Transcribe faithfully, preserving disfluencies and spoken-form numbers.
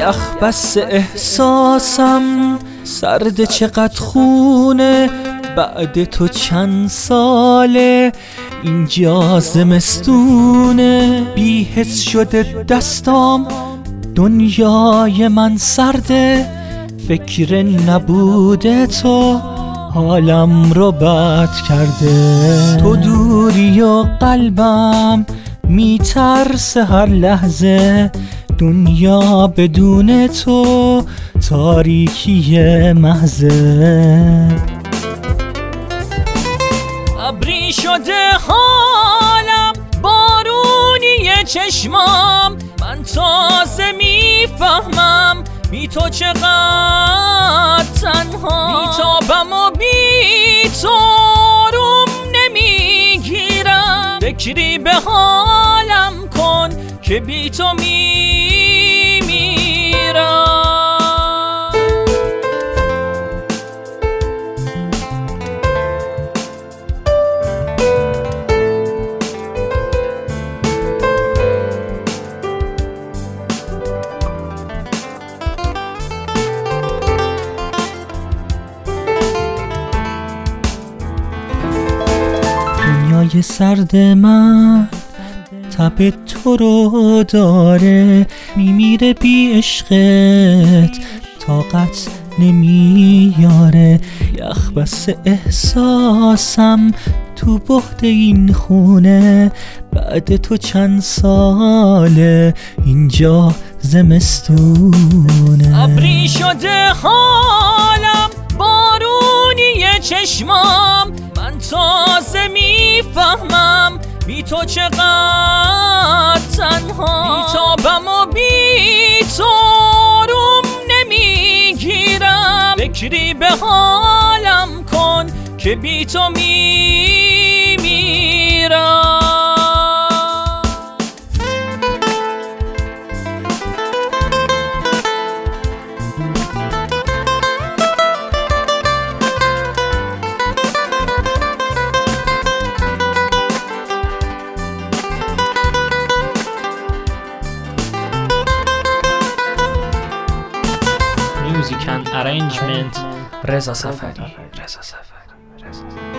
یخ بس احساسم، سرد چقدر خونه، بعد تو چند ساله اینجا زمستونه. بی حس شده دستام، دنیای من سرده، فکر نبوده تو حالم رو بد کرده. تو دوری و قلبم میترسه هر لحظه، دنیا بدون تو تاریکی محضه. ابری شده حالم، بارونی چشمام، من تازه میفهمم بی تو چقدر تنها. بی تابم و بی تو روم نمیگیرم، فکری به حالم کن که بی تو میمیرم. دنیای سرد من تب تو رو داره، میمیره بی عشقت طاقت نمیاره. یخ بس احساسم تو بحد این خونه، بعد تو چند ساله اینجا زمستونه. ابری شده حالم، بارونی چشمام، من تازه میفهمم بی تو چقدر تنها. بی تابم و بی تو روم نمیگیرم، فکری به حالم کن که بی تو میمیرم. Music and arrangement رضا سفری. رضا سفری.